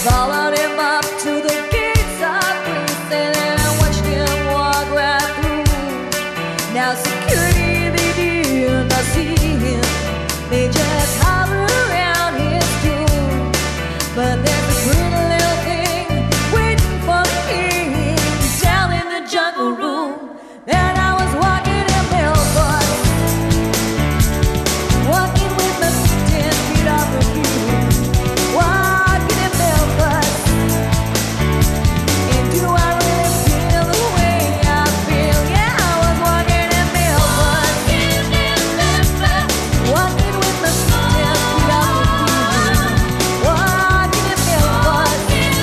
Followed him up to the gates of Greece, and then I watched him walk right through. Now security, they did not see him. They just hovered around his tomb. But there's a pretty little thing waiting for the king down in the jungle room. And I was walking in barefoot, walking with my 10 feet off the ground, walking in barefoot. And do I really feel the way I feel? Yeah, I was walking in barefoot, walking with my 10 feet off the ground, walking in barefoot.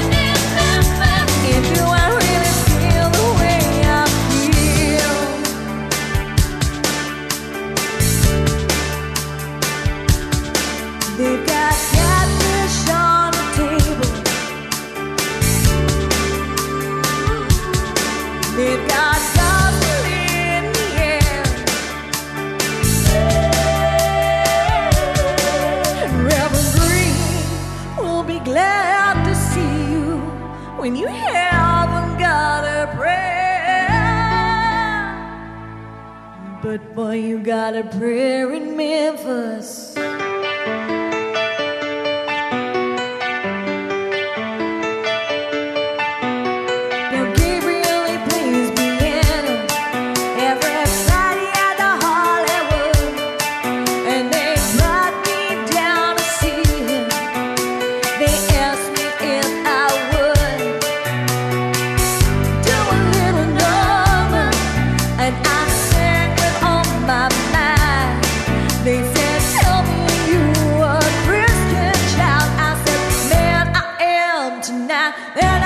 And do I really feel the way I feel? They've got catfish on the table. They've got gospel in the air. And Reverend Green will be glad to see you when you haven't got a prayer. But boy, you got a prayer in Memphis. Now Gabriel, he plays piano every Friday at the Hollywood, and they brought me down to see him. They asked me if I would do a little number, and I sang with all my mind. They said, "Tell me you a Christian child." I said, "Man, I am tonight." And